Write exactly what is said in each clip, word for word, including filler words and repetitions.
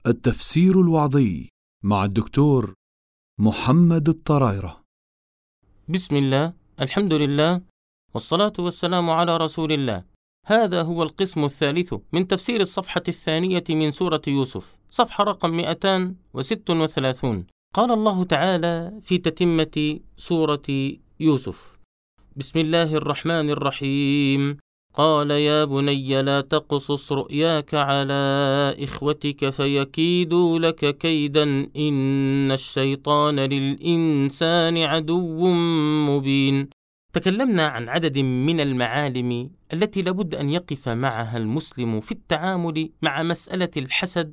التفسير الوعظي مع الدكتور محمد الطرايرة. بسم الله، الحمد لله، والصلاة والسلام على رسول الله. هذا هو القسم الثالث من تفسير الصفحة الثانية من سورة يوسف، صفحة رقم مئتين وستة وثلاثين. قال الله تعالى في تتمة سورة يوسف: بسم الله الرحمن الرحيم. قال يا بني لا تقصص رؤياك على إخوتك فيكيدوا لك كيدا إن الشيطان للإنسان عدو مبين. تكلمنا عن عدد من المعالم التي لابد أن يقف معها المسلم في التعامل مع مسألة الحسد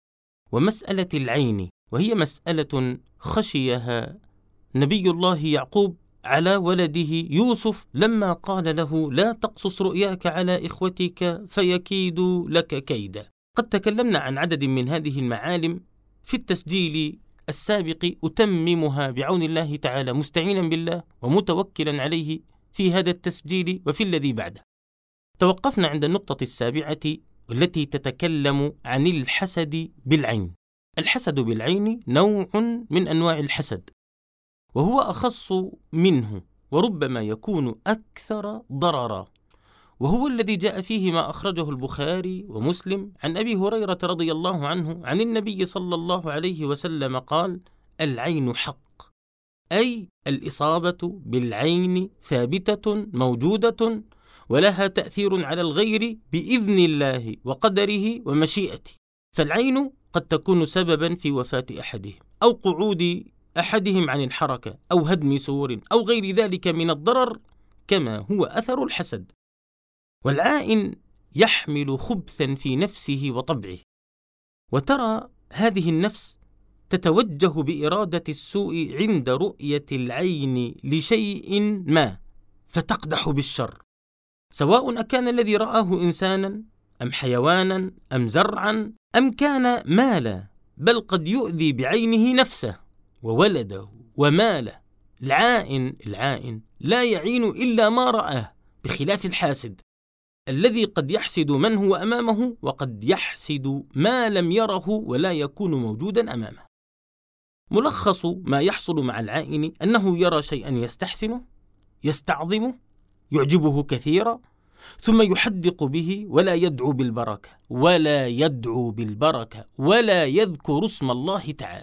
ومسألة العين، وهي مسألة خشيها نبي الله يعقوب على ولده يوسف لما قال له لا تقصص رؤياك على إخوتك فيكيدوا لك كيدا. قد تكلمنا عن عدد من هذه المعالم في التسجيل السابق، أتممها بعون الله تعالى مستعينا بالله ومتوكلا عليه في هذا التسجيل وفي الذي بعده. توقفنا عند النقطة السابعة التي تتكلم عن الحسد بالعين. الحسد بالعين نوع من أنواع الحسد، وهو أخص منه وربما يكون أكثر ضررا، وهو الذي جاء فيه ما أخرجه البخاري ومسلم عن أبي هريرة رضي الله عنه عن النبي صلى الله عليه وسلم قال: العين حق، أي الإصابة بالعين ثابتة موجودة ولها تأثير على الغير بإذن الله وقدره ومشيئته. فالعين قد تكون سببا في وفاة أحدهم أو قعود أحدهم عن الحركة أو هدم سور أو غير ذلك من الضرر، كما هو أثر الحسد. والعائن يحمل خبثا في نفسه وطبعه، وترى هذه النفس تتوجه بإرادة السوء عند رؤية العين لشيء ما فتقدح بالشر، سواء أكان الذي رآه إنسانا أم حيوانا أم زرعا أم كان مالا، بل قد يؤذي بعينه نفسه وولده وماله. العائن العائن لا يعين إلا ما رآه، بخلاف الحاسد الذي قد يحسد من هو أمامه وقد يحسد ما لم يره ولا يكون موجودا أمامه. ملخص ما يحصل مع العائن أنه يرى شيئا يستحسنه، يستعظمه، يعجبه كثيرا، ثم يحدق به ولا يدعو بالبركة ولا يدعو بالبركة ولا يذكر اسم الله تعالى.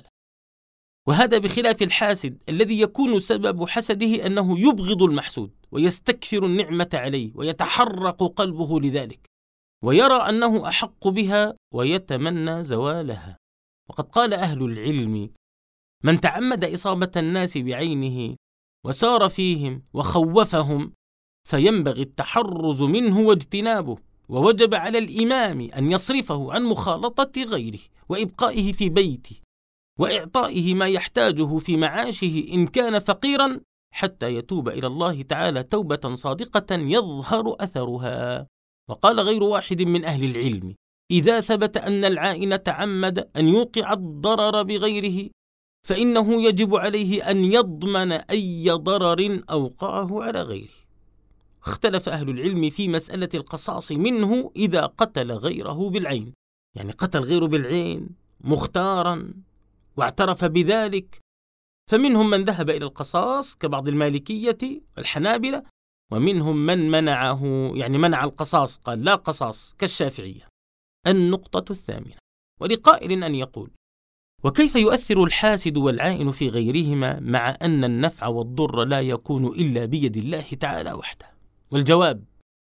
وهذا بخلاف الحاسد الذي يكون سبب حسده أنه يبغض المحسود ويستكثر النعمة عليه ويتحرق قلبه لذلك، ويرى أنه أحق بها ويتمنى زوالها. وقد قال أهل العلم: من تعمد إصابة الناس بعينه وسار فيهم وخوفهم فينبغي التحرز منه واجتنابه، ووجب على الإمام أن يصرفه عن مخالطة غيره وإبقائه في بيته وإعطائه ما يحتاجه في معاشه إن كان فقيرا، حتى يتوب إلى الله تعالى توبة صادقة يظهر أثرها. وقال غير واحد من أهل العلم: إذا ثبت أن العائن تعمد أن يوقع الضرر بغيره فإنه يجب عليه أن يضمن أي ضرر أوقعه على غيره. اختلف أهل العلم في مسألة القصاص منه إذا قتل غيره بالعين، يعني قتل غيره بالعين مختارا واعترف بذلك، فمنهم من ذهب إلى القصاص كبعض المالكية والحنابلة، ومنهم من منعه، يعني منع القصاص، قال لا قصاص كالشافعية. النقطة الثامنة: ولقائل أن يقول: وكيف يؤثر الحاسد والعائن في غيرهما مع أن النفع والضر لا يكون إلا بيد الله تعالى وحده؟ والجواب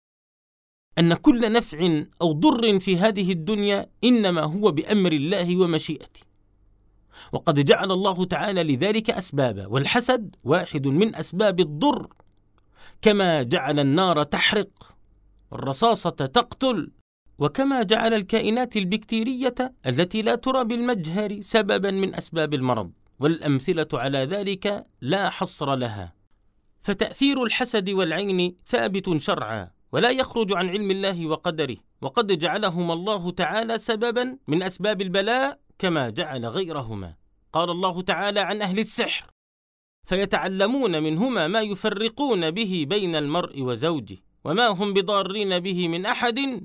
أن كل نفع أو ضر في هذه الدنيا إنما هو بأمر الله ومشيئته، وقد جعل الله تعالى لذلك أسبابا، والحسد واحد من أسباب الضر، كما جعل النار تحرق والرصاصة تقتل، وكما جعل الكائنات البكتيرية التي لا ترى بالمجهر سببا من أسباب المرض، والأمثلة على ذلك لا حصر لها. فتأثير الحسد والعين ثابت شرعا ولا يخرج عن علم الله وقدره، وقد جعلهما الله تعالى سببا من أسباب البلاء كما جعل غيرهما. قال الله تعالى عن أهل السحر: فيتعلمون منهما ما يفرقون به بين المرء وزوجه وما هم بضارين به من أحد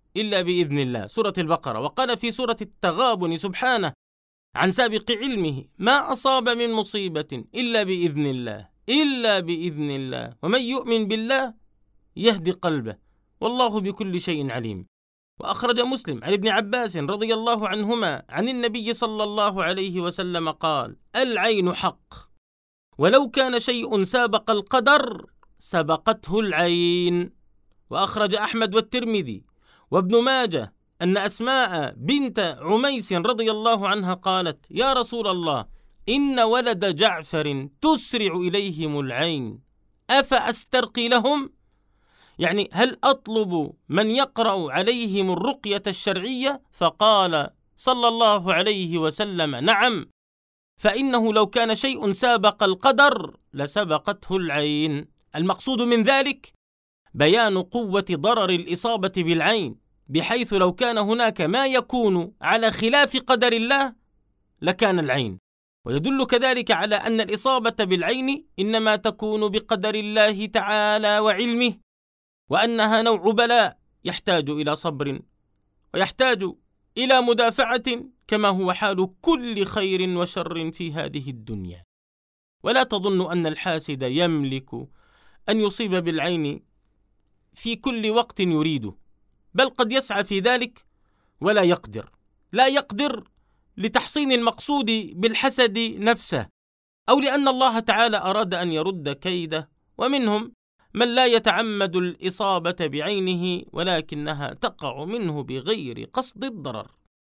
إلا بإذن الله، سورة البقرة. وقال في سورة التغابن سبحانه عن سابق علمه: ما أصاب من مصيبة إلا بإذن الله إلا بإذن الله ومن يؤمن بالله يهدي قلبه والله بكل شيء عليم. وأخرج مسلم عن ابن عباس رضي الله عنهما عن النبي صلى الله عليه وسلم قال: العين حق، ولو كان شيء سابق القدر سبقته العين. وأخرج أحمد والترمذي وابن ماجه أن أسماء بنت عميس رضي الله عنها قالت: يا رسول الله، إن ولد جعفر تسرع إليهم العين، أفأسترقي لهم؟ يعني هل أطلب من يقرأ عليهم الرقية الشرعية؟ فقال صلى الله عليه وسلم: نعم، فإنه لو كان شيء سابق القدر لسبقته العين. المقصود من ذلك بيان قوة ضرر الإصابة بالعين، بحيث لو كان هناك ما يكون على خلاف قدر الله لكان العين. ويدل كذلك على أن الإصابة بالعين إنما تكون بقدر الله تعالى وعلمه، وأنها نوع بلاء يحتاج إلى صبر ويحتاج إلى مدافعة، كما هو حال كل خير وشر في هذه الدنيا. ولا تظن أن الحاسد يملك أن يصيب بالعين في كل وقت يريده، بل قد يسعى في ذلك ولا يقدر لا يقدر لتحصين المقصود بالحسد نفسه، أو لأن الله تعالى أراد أن يرد كيده. ومنهم من لا يتعمد الإصابة بعينه ولكنها تقع منه بغير قصد الضرر.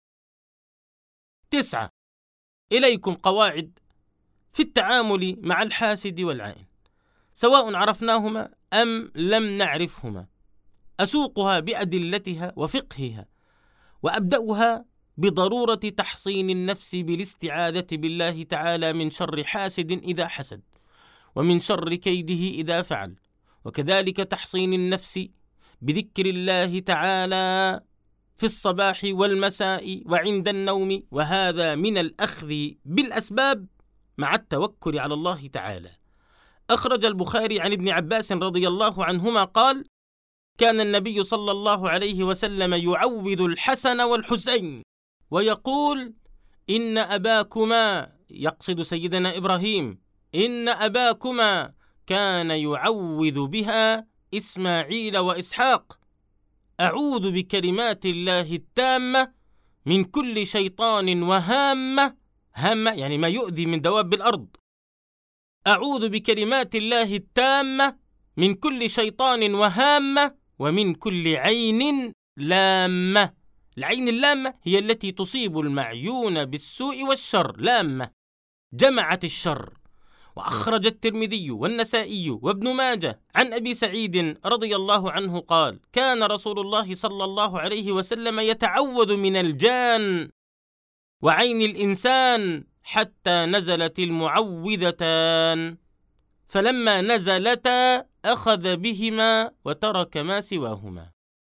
تسعة، إليكم قواعد في التعامل مع الحاسد والعائن، سواء عرفناهما أم لم نعرفهما. أسوقها بأدلتها وفقهها، وأبدأها بضرورة تحصين النفس بالاستعاذة بالله تعالى من شر حاسد إذا حسد، ومن شر كيده إذا فعل، وكذلك تحصين النفس بذكر الله تعالى في الصباح والمساء وعند النوم، وهذا من الأخذ بالأسباب مع التوكل على الله تعالى. أخرج البخاري عن ابن عباس رضي الله عنهما قال: كان النبي صلى الله عليه وسلم يعوذ الحسن والحسين ويقول: إن أباكما، يقصد سيدنا إبراهيم، إن أباكما كان يعوذ بها إسماعيل وإسحاق، أعوذ بكلمات الله التامة من كل شيطان وهامة، هامة يعني ما يؤذي من دواب الأرض، أعوذ بكلمات الله التامة من كل شيطان وهامة ومن كل عين لامة. العين اللامة هي التي تصيب المعيون بالسوء والشر، لامة جمعت الشر. وأخرج الترمذي والنسائي وابن ماجه عن أبي سعيد رضي الله عنه قال: كان رسول الله صلى الله عليه وسلم يتعوذ من الجان وعين الإنسان حتى نزلت المعوذتان، فلما نزلتا أخذ بهما وترك ما سواهما.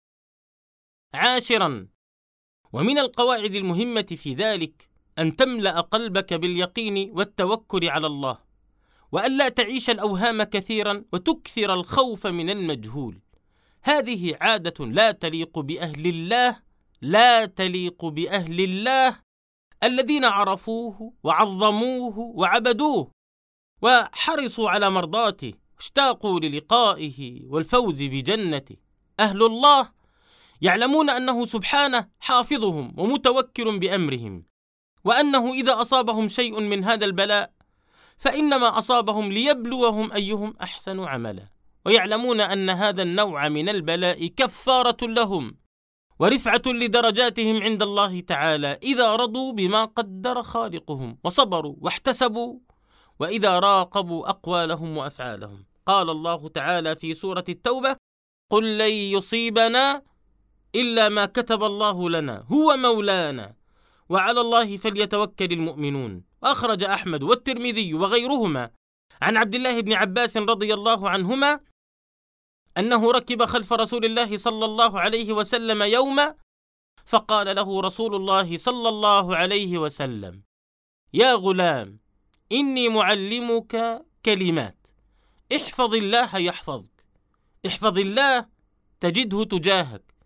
عاشرا، ومن القواعد المهمة في ذلك أن تملأ قلبك باليقين والتوكل على الله، وأن لا تعيش الأوهام كثيرا وتكثر الخوف من المجهول. هذه عادة لا تليق بأهل الله، لا تليق بأهل الله الذين عرفوه وعظموه وعبدوه وحرصوا على مرضاته، اشتاقوا للقائه والفوز بجنته. أهل الله يعلمون أنه سبحانه حافظهم ومتوكل بأمرهم، وأنه إذا أصابهم شيء من هذا البلاء فإنما أصابهم ليبلوهم أيهم أحسن عملا، ويعلمون أن هذا النوع من البلاء كفارة لهم ورفعة لدرجاتهم عند الله تعالى إذا رضوا بما قدر خالقهم وصبروا واحتسبوا، وإذا راقبوا أقوالهم وأفعالهم. قال الله تعالى في سورة التوبة: قل لن يصيبنا إلا ما كتب الله لنا هو مولانا وعلى الله فليتوكل المؤمنون. أخرج أحمد والترمذي وغيرهما عن عبد الله بن عباس رضي الله عنهما أنه ركب خلف رسول الله صلى الله عليه وسلم يوما، فقال له رسول الله صلى الله عليه وسلم: يا غلام، إني معلمك كلمات، احفظ الله يحفظك، احفظ الله تجده تجاهك،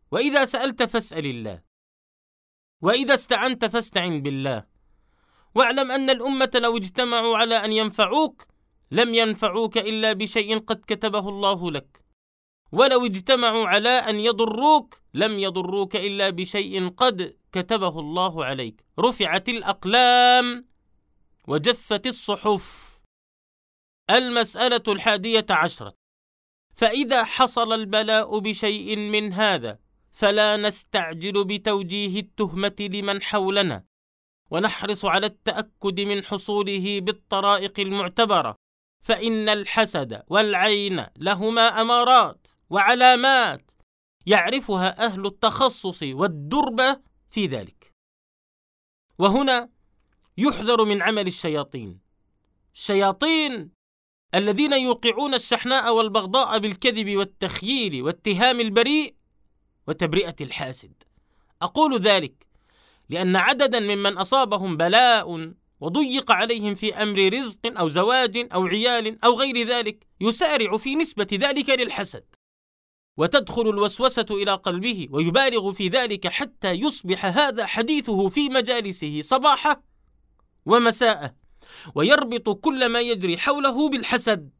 وإذا سألت فاسأل الله، وإذا استعنت فاستعن بالله. واعلم أن الأمة لو اجتمعوا على أن ينفعوك لم ينفعوك إلا بشيء قد كتبه الله لك، ولو اجتمعوا على أن يضروك لم يضروك إلا بشيء قد كتبه الله عليك. رفعت الأقلام وجفت الصحف. المسألة الحادية عشرة: فإذا حصل البلاء بشيء من هذا فلا نستعجل بتوجيه التهمة لمن حولنا، ونحرص على التأكد من حصوله بالطرائق المعتبرة، فإن الحسد والعين لهما أمارات وعلامات يعرفها أهل التخصص والدربة في ذلك. وهنا يحذر من عمل الشياطين، الشياطين الذين يوقعون الشحناء والبغضاء بالكذب والتخييل واتهام البريء وتبرئة الحاسد. أقول ذلك لأن عددا ممن أصابهم بلاء وضيق عليهم في أمر رزق أو زواج أو عيال أو غير ذلك يسارع في نسبة ذلك للحسد، وتدخل الوسوسة إلى قلبه ويبالغ في ذلك حتى يصبح هذا حديثه في مجالسه صباحه ومساءه، ويربط كل ما يجري حوله بالحسد،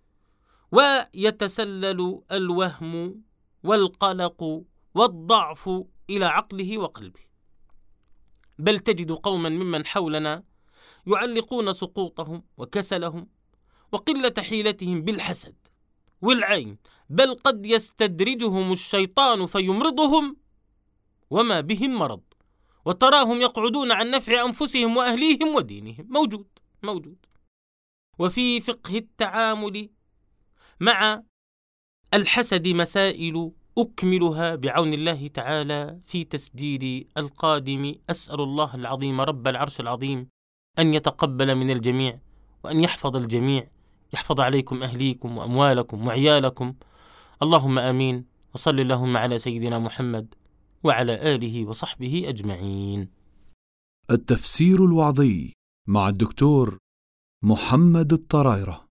ويتسلل الوهم والقلق والضعف إلى عقله وقلبه. بل تجد قوما ممن حولنا يعلقون سقوطهم وكسلهم وقلة حيلتهم بالحسد والعين، بل قد يستدرجهم الشيطان فيمرضهم وما بهم مرض، وتراهم يقعدون عن نفع أنفسهم وأهليهم ودينهم. موجود موجود. وفي فقه التعامل مع الحسد مسائل أكملها بعون الله تعالى في تسجيل القادم. أسأل الله العظيم رب العرش العظيم أن يتقبل من الجميع، وأن يحفظ الجميع، يحفظ عليكم أهليكم وأموالكم وعيالكم. اللهم آمين. وصل اللهم على سيدنا محمد وعلى آله وصحبه أجمعين. التفسير الوعظي مع الدكتور محمد الطرايرة.